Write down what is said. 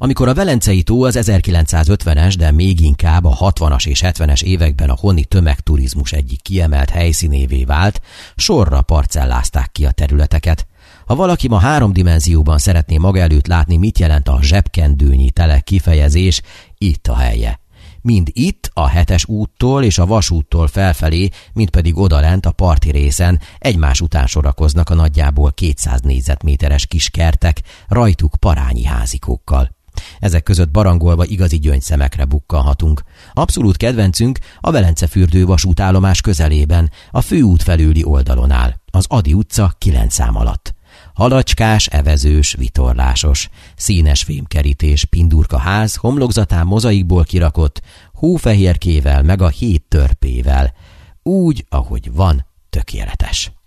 Amikor a Velencei tó az 1950-es, de még inkább a 60-as és 70-es években a honi tömegturizmus egyik kiemelt helyszínévé vált, sorra parcellázták ki a területeket. Ha valaki ma 3 dimenzióban szeretné maga előtt látni, mit jelent a zsebkendőnyi telek kifejezés, itt a helye. Mind itt, a 7-es úttól és a vasúttól felfelé, mind pedig odalent a parti részen egymás után sorakoznak a nagyjából 200 négyzetméteres kis kertek, rajtuk parányi házikókkal. Ezek között barangolva igazi gyöngyszemekre bukkanhatunk. Abszolút kedvencünk a Velence-fürdő vasútállomás közelében, a főút felüli oldalon áll, az Ady utca 9 szám alatt. Halacskás, evezős, vitorlásos, színes fémkerítés, pindurkaház, homlokzatán mozaikból kirakott, hófehérkével meg a 7 törpével. Úgy, ahogy van, tökéletes.